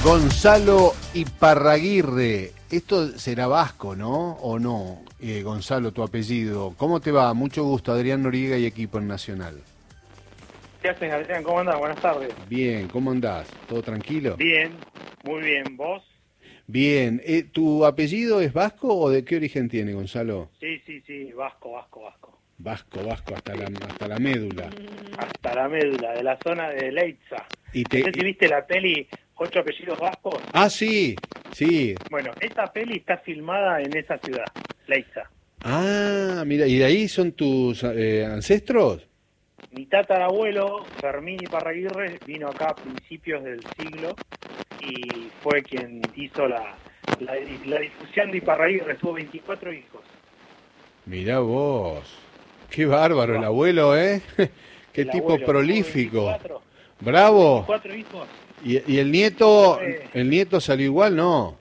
Gonzalo Iparraguirre, esto será vasco, ¿no? ¿O no? Gonzalo, tu apellido. ¿Cómo te va? Mucho gusto, Adrián Noriega y equipo en Nacional. ¿Qué haces, Adrián? ¿Cómo andás? Buenas tardes. Bien, ¿cómo andás? ¿Todo tranquilo? Bien, muy bien. ¿Vos? Bien. ¿Tu apellido es vasco o de qué origen tiene, Gonzalo? Sí, vasco. Vasco, hasta la médula. Hasta la médula, de la zona de Leitza. Y No sé si viste la peli Ocho apellidos vascos. Ah, sí. Bueno, esta peli está filmada en esa ciudad, Leitza. Ah, mira, ¿y de ahí son tus ancestros? Mi tatarabuelo, Fermín Iparraguirre, vino acá a principios del siglo y fue quien hizo la difusión de Iparraguirre. Tuvo 24 hijos. Mirá vos. Qué bárbaro el abuelo, ¿eh? Qué El tipo abuelo, prolífico. 24. Bravo. 24 hijos. ¿Y el nieto salió igual? No.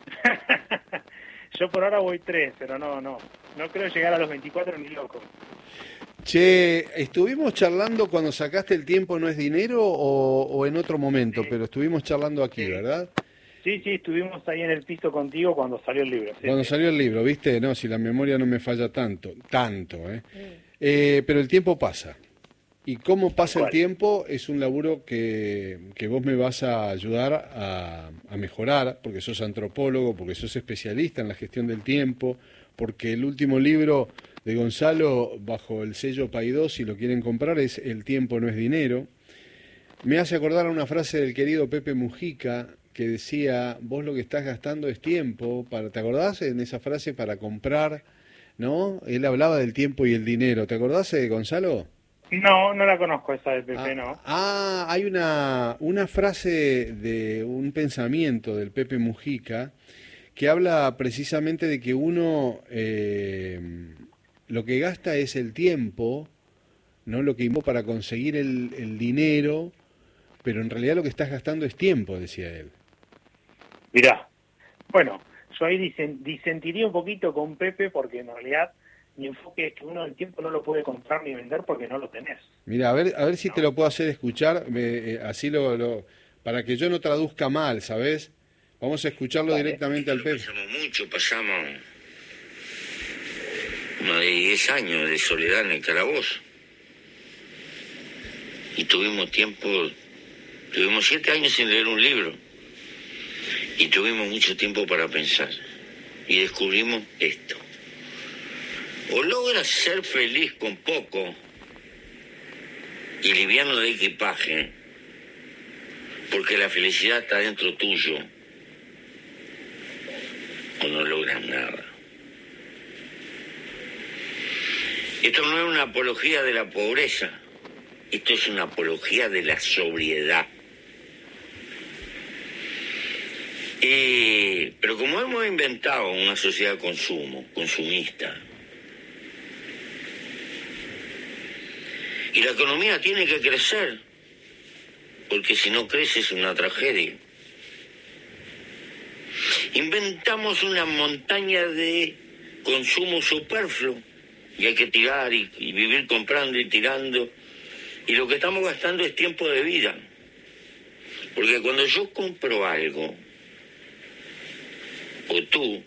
Yo por ahora voy 3, pero no creo llegar a los 24 ni loco. Che, estuvimos charlando cuando sacaste El tiempo no es dinero o en otro momento, Sí. pero estuvimos charlando aquí, Sí. ¿verdad? Sí, estuvimos ahí en el piso contigo cuando salió el libro. Sí, Cuando sí. salió el libro, ¿viste? No, si la memoria no me falla tanto, ¿eh? Pero el tiempo pasa. Y cómo pasa el ¿Cuál? tiempo es un laburo que vos me vas a ayudar a mejorar, porque sos antropólogo, porque sos especialista en la gestión del tiempo, porque el último libro de Gonzalo, bajo el sello Paidós, si lo quieren comprar, es El tiempo no es dinero. Me hace acordar a una frase del querido Pepe Mujica, que decía, vos lo que estás gastando es tiempo, ¿te acordás en esa frase para comprar? ¿No? Él hablaba del tiempo y el dinero. ¿Te acordás, Gonzalo? No la conozco esa de Pepe, no. Hay una frase de un pensamiento del Pepe Mujica que habla precisamente de que uno lo que gasta es el tiempo, no lo que invoca para conseguir el dinero, pero en realidad lo que estás gastando es tiempo, decía él. Mirá, bueno, yo ahí disentiría un poquito con Pepe porque en realidad mi enfoque es que uno el tiempo no lo puede comprar ni vender porque no lo tenés. Mira, a ver si ¿No? te lo puedo hacer escuchar, así para que yo no traduzca mal, ¿sabes? Vamos a escucharlo Dale. directamente al Pepe. Pasamos más de 10 años de soledad en el calabozo. Y tuvimos 7 años sin leer un libro. Y tuvimos mucho tiempo para pensar. Y descubrimos esto. O logras ser feliz con poco y liviano de equipaje, porque la felicidad está dentro tuyo, o no logras nada. Esto no es una apología de la pobreza, esto es una apología de la sobriedad. Pero como hemos inventado una sociedad de consumo, consumista, y la economía tiene que crecer, porque si no crece es una tragedia. Inventamos una montaña de consumo superfluo, y hay que tirar y vivir comprando y tirando, y lo que estamos gastando es tiempo de vida. Porque cuando yo compro algo, o tú,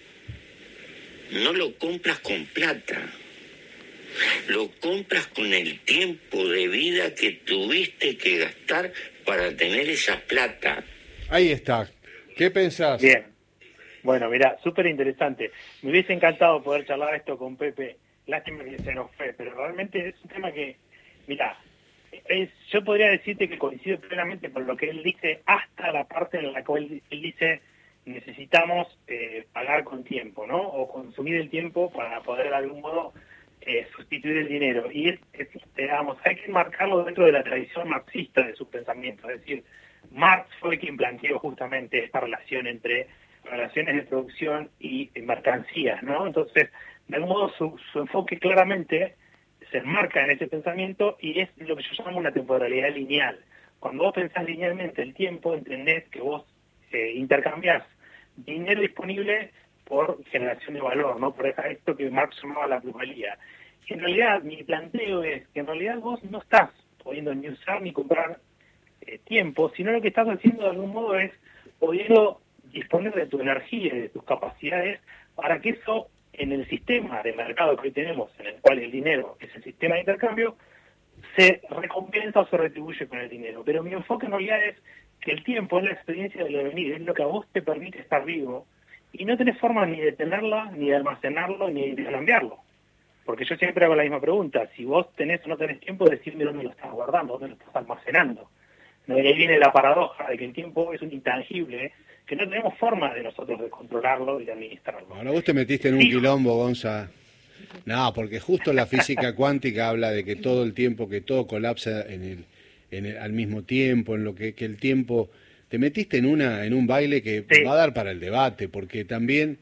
no lo compras con plata, lo compras con el tiempo de vida que tuviste que gastar para tener esa plata. Ahí está. ¿Qué pensás? Bien. Bueno, mirá, súper interesante. Me hubiese encantado poder charlar esto con Pepe. Lástima que se nos fue, pero realmente es un tema que, mirá, yo podría decirte que coincido plenamente con lo que él dice, hasta la parte en la cual él dice necesitamos pagar con tiempo, ¿no? O consumir el tiempo para poder de algún modo sustituir el dinero. Y digamos, hay que marcarlo dentro de la tradición marxista de su pensamiento. Es decir, Marx fue quien planteó justamente esta relación entre relaciones de producción y mercancías, ¿no? Entonces, de algún modo su enfoque claramente se enmarca en ese pensamiento y es lo que yo llamo una temporalidad lineal. Cuando vos pensás linealmente el tiempo, entendés que vos intercambiás dinero disponible por generación de valor, ¿no? Por esto que Marx llamaba la plusvalía. Y en realidad mi planteo es que en realidad vos no estás pudiendo ni usar ni comprar tiempo, sino lo que estás haciendo de algún modo es pudiendo disponer de tu energía y de tus capacidades para que eso en el sistema de mercado que hoy tenemos, en el cual el dinero es el sistema de intercambio, se recompensa o se retribuye con el dinero. Pero mi enfoque en realidad es que el tiempo es la experiencia del devenir, es lo que a vos te permite estar vivo, y no tenés forma ni de tenerla, ni de almacenarlo, ni de cambiarlo. Porque yo siempre hago la misma pregunta: si vos tenés o no tenés tiempo, decime dónde lo estás guardando, dónde lo estás almacenando. ¿No? Y ahí viene la paradoja de que el tiempo es un intangible, que no tenemos forma de nosotros de controlarlo y de administrarlo. Ahora vos te metiste en un quilombo, Gonza. No, porque justo la física cuántica habla de que todo el tiempo, que todo colapsa al mismo tiempo, en lo que el tiempo... Te metiste en un baile que Sí. va a dar para el debate, porque también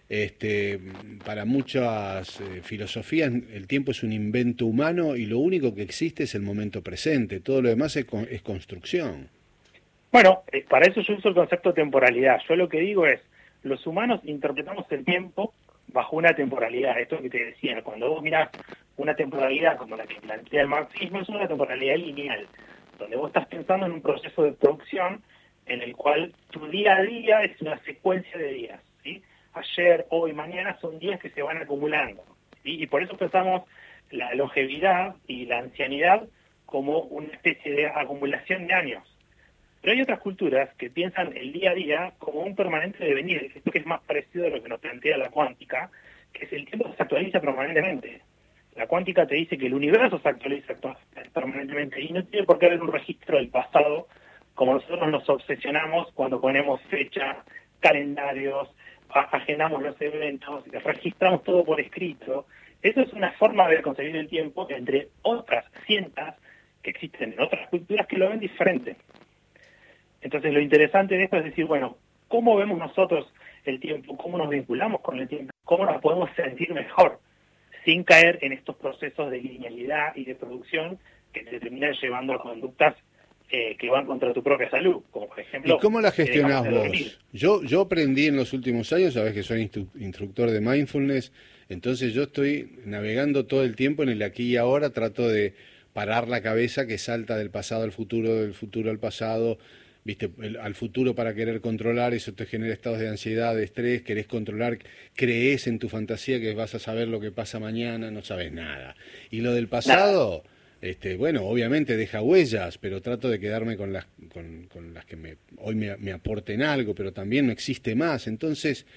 para muchas filosofías el tiempo es un invento humano y lo único que existe es el momento presente, todo lo demás es construcción. Bueno, para eso yo uso el concepto de temporalidad. Yo lo que digo es, los humanos interpretamos el tiempo bajo una temporalidad. Esto que te decía, cuando vos mirás una temporalidad como la que plantea el marxismo, es una temporalidad lineal, donde vos estás pensando en un proceso de producción en el cual tu día a día es una secuencia de días, ¿sí? Ayer, hoy, mañana son días que se van acumulando, ¿sí? Y por eso pensamos la longevidad y la ancianidad como una especie de acumulación de años. Pero hay otras culturas que piensan el día a día como un permanente devenir, esto que es más parecido a lo que nos plantea la cuántica, que es el tiempo que se actualiza permanentemente. La cuántica te dice que el universo se actualiza permanentemente y no tiene por qué haber un registro del pasado, como nosotros nos obsesionamos cuando ponemos fecha, calendarios, agendamos los eventos, registramos todo por escrito. Eso es una forma de concebir el tiempo, entre otras cientos que existen en otras culturas que lo ven diferente. Entonces lo interesante de esto es decir, bueno, ¿cómo vemos nosotros el tiempo? ¿Cómo nos vinculamos con el tiempo? ¿Cómo nos podemos sentir mejor sin caer en estos procesos de linealidad y de producción que te terminan llevando a conductas que van contra tu propia salud? Como por ejemplo... ¿Y cómo la gestionás vos? Yo aprendí en los últimos años, sabés que soy instructor de mindfulness, entonces yo estoy navegando todo el tiempo en el aquí y ahora, trato de parar la cabeza que salta del pasado al futuro, del futuro al pasado, viste, al futuro para querer controlar, eso te genera estados de ansiedad, de estrés, querés controlar, crees en tu fantasía que vas a saber lo que pasa mañana, no sabes nada. Y lo del pasado, bueno, obviamente deja huellas, pero trato de quedarme con las que hoy me aporten algo, pero también no existe más. Entonces,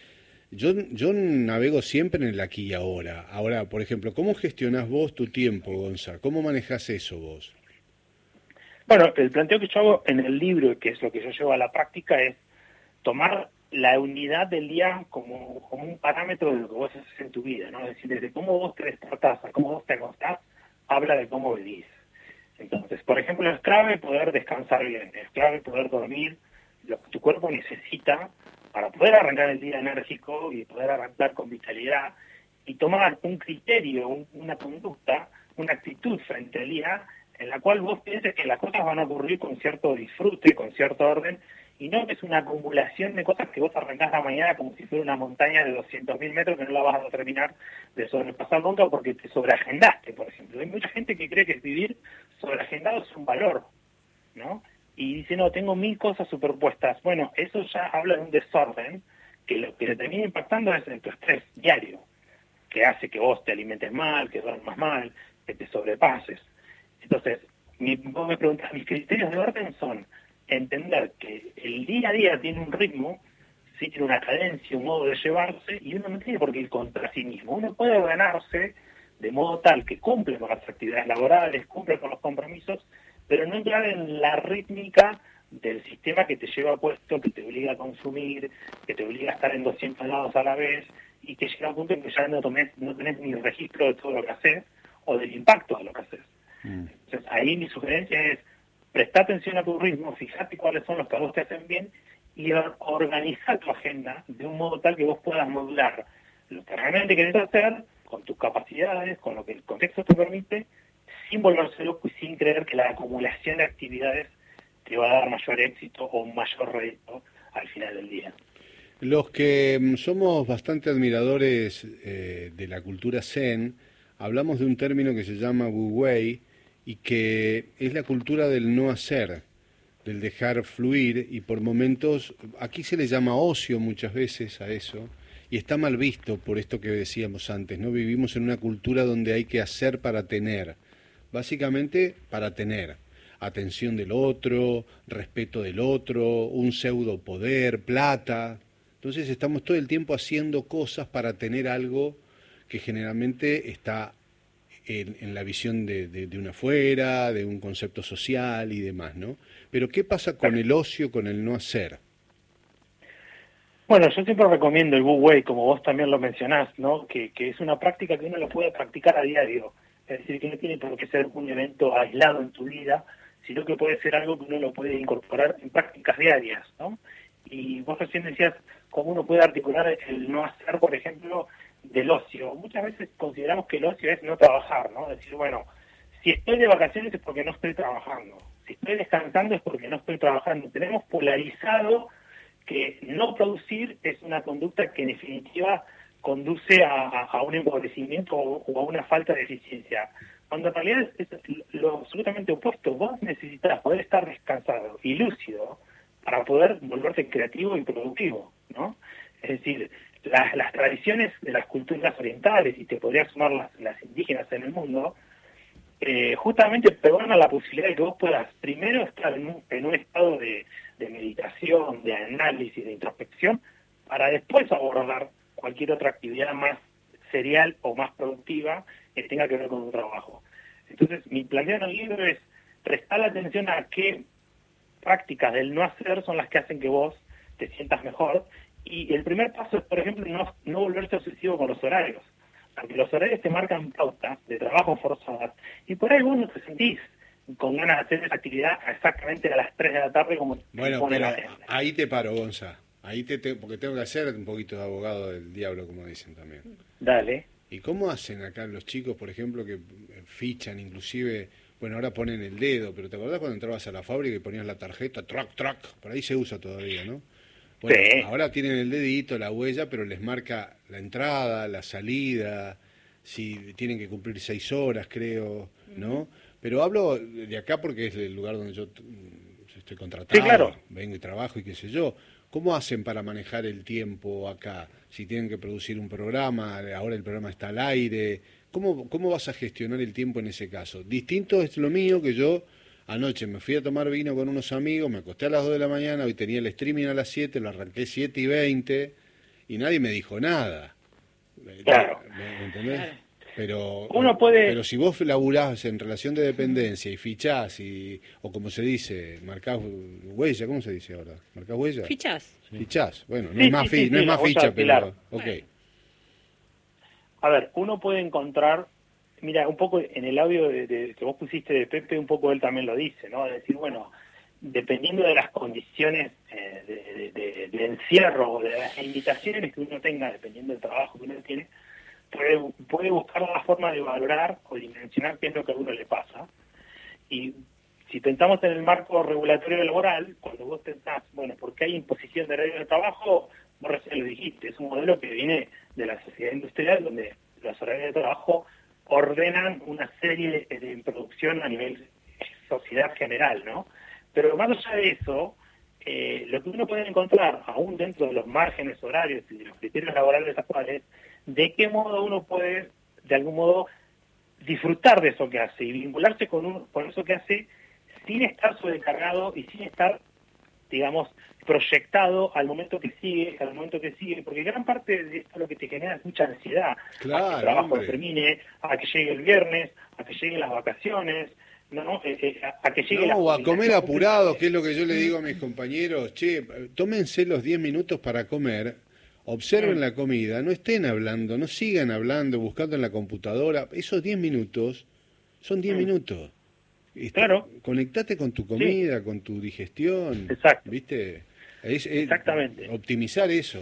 yo navego siempre en el aquí y ahora. Ahora, por ejemplo, ¿cómo gestionás vos tu tiempo, Gonza? ¿Cómo manejás eso vos? Bueno, el planteo que yo hago en el libro, que es lo que yo llevo a la práctica, es tomar la unidad del día como un parámetro de lo que vos haces en tu vida, ¿no? Es decir, desde cómo vos te despertás a cómo vos te acostás, habla de cómo vivís. Entonces, por ejemplo, es clave poder descansar bien, es clave poder dormir lo que tu cuerpo necesita para poder arrancar el día enérgico y poder arrancar con vitalidad y tomar un criterio, una conducta, una actitud frente al día en la cual vos pienses que las cosas van a ocurrir con cierto disfrute, con cierto orden, y no que es una acumulación de cosas que vos arrancás la mañana como si fuera una montaña de 200.000 metros que no la vas a terminar de sobrepasar nunca porque te sobreagendaste, por ejemplo. Hay mucha gente que cree que vivir sobreagendado es un valor, ¿no? Y dice, no, tengo 1000 cosas superpuestas. Bueno, eso ya habla de un desorden que lo que te termina impactando es en tu estrés diario, que hace que vos te alimentes mal, que duermas mal, que te sobrepases. Entonces, vos me preguntás, mis criterios de orden son entender que el día a día tiene un ritmo, sí tiene una cadencia, un modo de llevarse, y uno no tiene por qué ir contra sí mismo. Uno puede ordenarse de modo tal que cumple con las actividades laborales, cumple con los compromisos, pero no entrar en la rítmica del sistema que te lleva puesto, que te obliga a consumir, que te obliga a estar en 200 lados a la vez, y que llega a un punto en que ya no tenés ni registro de todo lo que haces, o del impacto de lo que haces. Entonces, ahí mi sugerencia es, presta atención a tu ritmo, fíjate cuáles son los que a vos te hacen bien y organiza tu agenda de un modo tal que vos puedas modular lo que realmente querés hacer con tus capacidades, con lo que el contexto te permite, sin volverse loco y sin creer que la acumulación de actividades te va a dar mayor éxito o un mayor rédito al final del día. Los que somos bastante admiradores de la cultura Zen, hablamos de un término que se llama Wu Wei y que es la cultura del no hacer, del dejar fluir, y por momentos, aquí se le llama ocio muchas veces a eso, y está mal visto por esto que decíamos antes, ¿no? Vivimos en una cultura donde hay que hacer para tener, básicamente para tener atención del otro, respeto del otro, un pseudo poder, plata. Entonces estamos todo el tiempo haciendo cosas para tener algo que generalmente está en la visión de una afuera, de un concepto social y demás, ¿no? Pero ¿qué pasa con el ocio, con el no hacer? Bueno, yo siempre recomiendo el Wu Wei, como vos también lo mencionás, ¿no? Que es una práctica que uno lo puede practicar a diario. Es decir, que no tiene por qué ser un evento aislado en tu vida, sino que puede ser algo que uno lo puede incorporar en prácticas diarias, ¿no? Y vos recién decías cómo uno puede articular el no hacer, por ejemplo, del ocio. Muchas veces consideramos que el ocio es no trabajar, ¿no? Decir, bueno, si estoy de vacaciones es porque no estoy trabajando. Si estoy descansando es porque no estoy trabajando. Tenemos polarizado que no producir es una conducta que en definitiva conduce a un empobrecimiento o a una falta de eficiencia. Cuando en realidad es lo absolutamente opuesto. Vos necesitas poder estar descansado y lúcido para poder volverte creativo y productivo, ¿no? Es decir, las tradiciones de las culturas orientales, y te podría sumar las indígenas en el mundo, justamente pregonan la posibilidad de que vos puedas primero estar en un estado de meditación, de análisis, de introspección, para después abordar cualquier otra actividad más serial o más productiva que tenga que ver con un trabajo. Entonces, mi planteo en el libro es prestar atención a qué prácticas del no hacer son las que hacen que vos te sientas mejor. Y el primer paso es, por ejemplo, no volverse obsesivo con los horarios. Porque los horarios te marcan pautas de trabajo forzadas. Y por ahí vos no te sentís con ganas de hacer esa actividad exactamente a las 3 de la tarde como bueno, pone pero la agenda. ahí te paro, Gonza. Ahí porque tengo que hacer un poquito de abogado del diablo, como dicen también. Dale. ¿Y cómo hacen acá los chicos, por ejemplo, que fichan inclusive? Bueno, ahora ponen el dedo, pero ¿te acordás cuando entrabas a la fábrica y ponías la tarjeta, track? Por ahí se usa todavía, ¿no? Bueno, Sí. ahora tienen el dedito, la huella, pero les marca la entrada, la salida, si tienen que cumplir 6 horas, creo, ¿no? Pero hablo de acá porque es el lugar donde yo estoy contratado, Sí, claro. vengo y trabajo y qué sé yo. ¿Cómo hacen para manejar el tiempo acá? Si tienen que producir un programa, ahora el programa está al aire, ¿cómo vas a gestionar el tiempo en ese caso? Distinto es lo mío, que yo anoche me fui a tomar vino con unos amigos, me acosté a las 2 de la mañana, hoy tenía el streaming a las 7, lo arranqué 7:20 y nadie me dijo nada. Claro. ¿Me entendés? Pero, Uno puede... pero si vos laburás en relación de dependencia y fichás, o como se dice, marcás huella, ¿cómo se dice ahora? ¿Marcás huella? Fichás. Fichás, bueno, no Sí, es más, sí, no es la más huella ficha, alquilar. pero... Ok. Bueno. A ver, uno puede encontrar, mira, un poco en el audio que vos pusiste de Pepe, un poco él también lo dice, ¿no? Es decir, bueno, dependiendo de las condiciones de encierro o de las limitaciones que uno tenga, dependiendo del trabajo que uno tiene, puede buscar la forma de valorar o dimensionar qué es lo que a uno le pasa. Y si pensamos en el marco regulatorio laboral, cuando vos pensás, bueno, ¿por qué hay imposición de horario de trabajo? Vos recién lo dijiste, es un modelo que viene de la sociedad industrial, donde los horarios de trabajo ordenan una serie de producción a nivel sociedad general, ¿no? Pero más allá de eso, lo que uno puede encontrar, aún dentro de los márgenes horarios y de los criterios laborales actuales, de qué modo uno puede, de algún modo, disfrutar de eso que hace y vincularse con eso que hace sin estar sobrecargado y sin estar, digamos, proyectado al momento que sigue, porque gran parte de esto lo que te genera es mucha ansiedad, Claro, a que el trabajo hombre. termine, a que llegue el viernes, a que lleguen las vacaciones, ¿no? A que llegue la No, o a comer jubilación. apurado, que es lo que yo le digo a mis compañeros, che, tómense los 10 minutos para comer, observen la comida, no estén hablando, no sigan hablando, buscando en la computadora, esos 10 minutos son 10 minutos. Claro. Conectate con tu comida, con tu digestión, Exacto. ¿viste? Exactamente. Optimizar eso.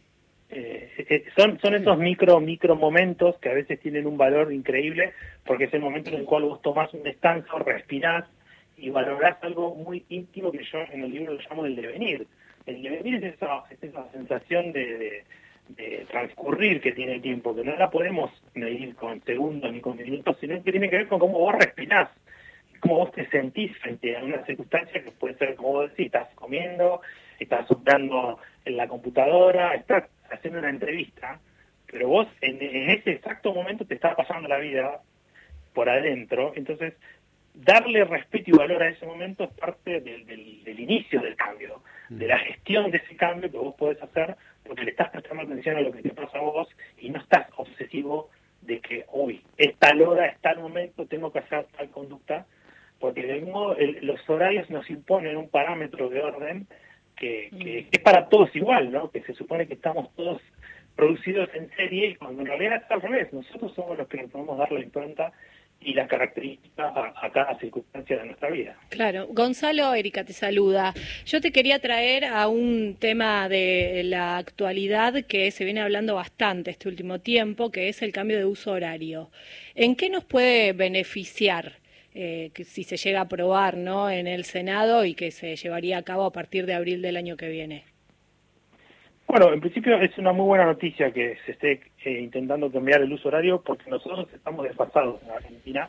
Son esos micro momentos que a veces tienen un valor increíble, porque es el momento en el cual vos tomás un descanso, respirás y valorás algo muy íntimo que yo en el libro lo llamo el devenir. El devenir es esa sensación de transcurrir que tiene el tiempo, que no la podemos medir con segundos ni con minutos, sino que tiene que ver con cómo vos respirás. cómo vos te sentís frente a una circunstancia que puede ser, como vos decís, estás comiendo, estás soplando en la computadora, estás haciendo una entrevista, pero vos en ese exacto momento te está pasando la vida por adentro. Entonces, darle respeto y valor a ese momento es parte del inicio del cambio, de la gestión de ese cambio que vos podés hacer, porque le estás prestando atención a lo que te pasa a vos y no estás obsesivo de que, uy, es tal hora, es tal momento, tengo que hacer tal conducta, porque de algún modo los horarios nos imponen un parámetro de orden que es para todos igual, ¿no? Que se supone que estamos todos producidos en serie y cuando en realidad es al revés, nosotros somos los que le podemos dar la impronta y las características a cada circunstancia de nuestra vida. Claro. Gonzalo, Erika te saluda. Yo te quería traer a un tema de la actualidad que se viene hablando bastante este último tiempo, que es el cambio de uso horario. ¿En qué nos puede beneficiar que si se llega a aprobar, ¿no?, en el Senado y que se llevaría a cabo a partir de abril del año que viene? Bueno, en principio es una muy buena noticia que se esté intentando cambiar el uso horario porque nosotros estamos desfasados en Argentina,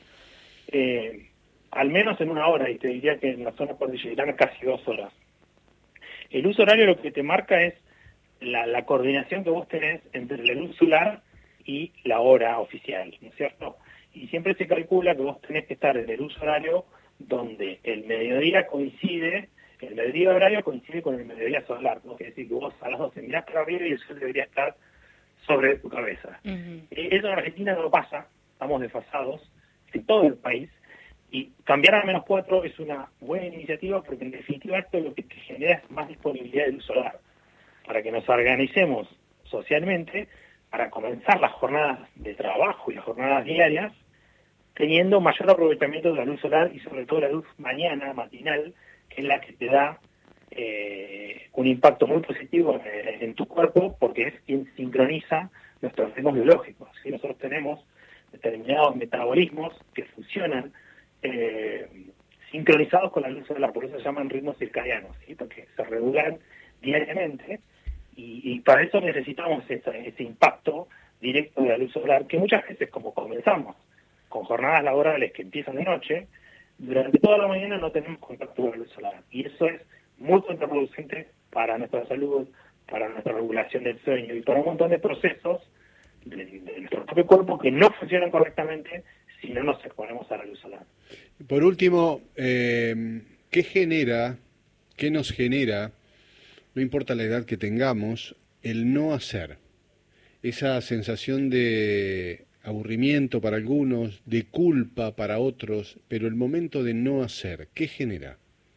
al menos en una hora, y te diría que en la zona cordillerana casi 2 horas. El uso horario lo que te marca es la coordinación que vos tenés entre la luz solar y la hora oficial, ¿no es cierto? Y siempre se calcula que vos tenés que estar en el uso horario donde el mediodía coincide. El mediodía horario coincide con el mediodía solar, ¿no? Quiere decir que vos a las 12 mirás para arriba y el sol debería estar sobre tu cabeza. Eso en Argentina no pasa, estamos desfasados en todo el país, y cambiar a -4 es una buena iniciativa porque en definitiva esto lo que te genera es más disponibilidad de luz solar, para que nos organicemos socialmente para comenzar las jornadas de trabajo y las jornadas diarias teniendo mayor aprovechamiento de la luz solar y sobre todo la luz matinal, que es la que te da un impacto muy positivo en tu cuerpo, porque es quien sincroniza nuestros ritmos biológicos. ¿Sí? Nosotros tenemos determinados metabolismos que funcionan sincronizados con la luz solar, por eso se llaman ritmos circadianos, ¿sí? Porque se regulan diariamente y para eso necesitamos ese impacto directo de la luz solar, que muchas veces, como comenzamos con jornadas laborales que empiezan de noche, durante toda la mañana no tenemos contacto con la luz solar. Y eso es muy contraproducente para nuestra salud, para nuestra regulación del sueño y para un montón de procesos de nuestro propio cuerpo que no funcionan correctamente si no nos exponemos a la luz solar. Por último, qué nos genera, no importa la edad que tengamos, el no hacer? Esa sensación de aburrimiento para algunos, de culpa para otros, pero el momento de no hacer, ¿qué genera?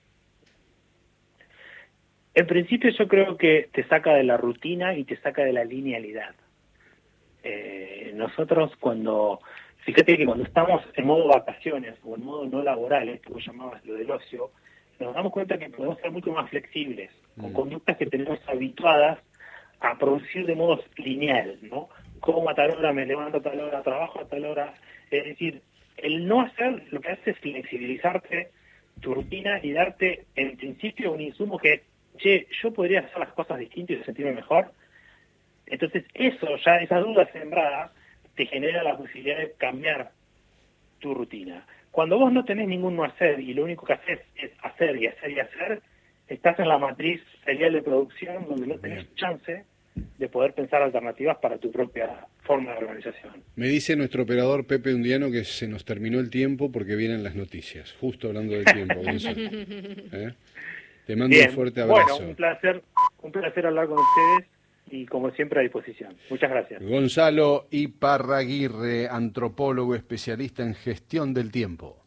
En principio yo creo que te saca de la rutina y te saca de la linealidad. Nosotros fíjate que cuando estamos en modo vacaciones o en modo no laboral, que vos llamabas lo del ocio, nos damos cuenta que podemos ser mucho más flexibles, con conductas que tenemos habituadas a producir de modo lineal, ¿no? Como a tal hora me levanto, a tal hora trabajo, a tal hora. Es decir, el no hacer lo que hace es flexibilizarte tu rutina y darte, en principio, un insumo que, yo podría hacer las cosas distintas y sentirme mejor. Entonces, esa duda sembrada, te genera la posibilidad de cambiar tu rutina. Cuando vos no tenés ningún no hacer y lo único que haces es hacer y hacer y hacer, estás en la matriz serial de producción donde no tenés chance de poder pensar alternativas para tu propia forma de organización. Me dice nuestro operador Pepe Undiano que se nos terminó el tiempo porque vienen las noticias, justo hablando del tiempo. Te mando un fuerte abrazo. Bueno, un placer hablar con ustedes y como siempre a disposición. Muchas gracias. Gonzalo Iparraguirre, antropólogo especialista en gestión del tiempo.